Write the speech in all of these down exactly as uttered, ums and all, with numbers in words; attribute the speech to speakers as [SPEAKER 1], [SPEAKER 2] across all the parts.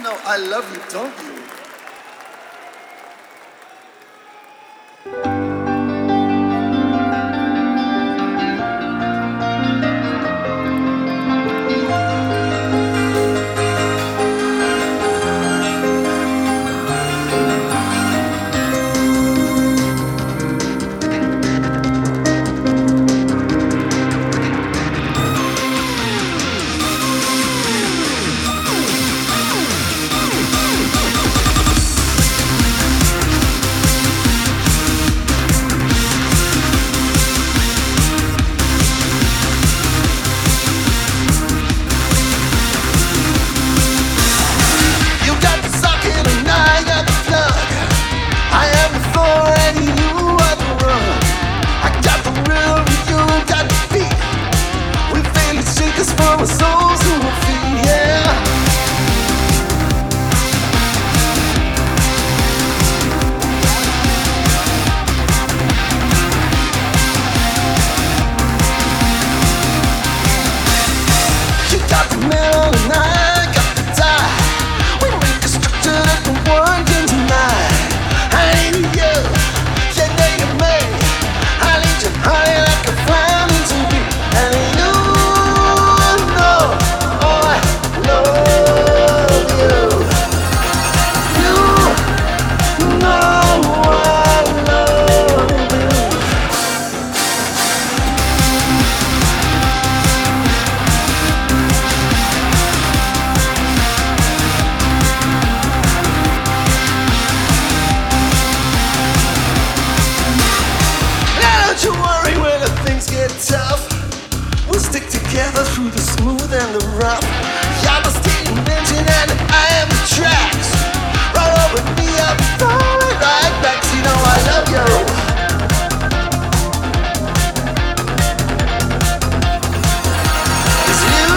[SPEAKER 1] know I love you, don't you?
[SPEAKER 2] We'll stick together through the smooth and the rough. You're the steam engine and I am the tracks. Roll over me up, throw it right back. You know I love you. It's you.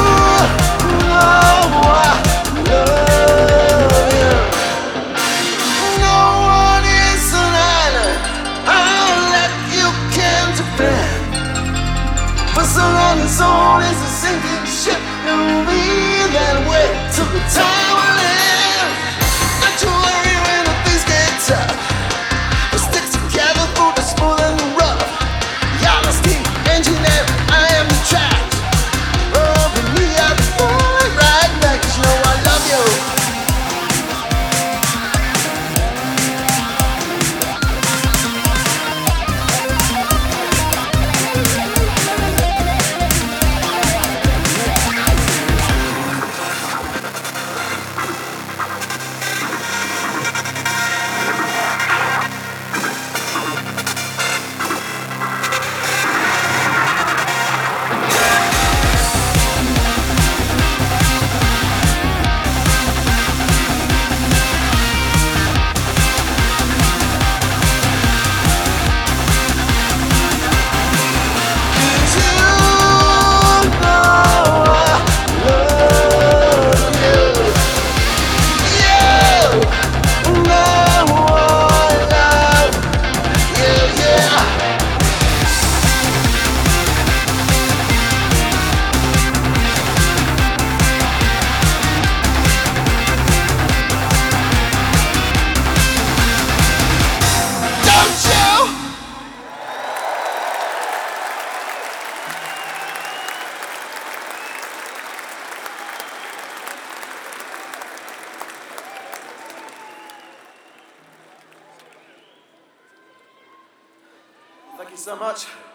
[SPEAKER 2] Oh, I love you. No one is an island. I'll let you come to bed. For so long as all is a sinking ship, and we'll be that way till the time will end. Don't you worry when the things get tough. We'll stick together through the smooth and the rough. You're the steam engine and I am the track. Oh, but me, I'll be falling right back. 'Cause you know I love you.
[SPEAKER 1] Thank you so much.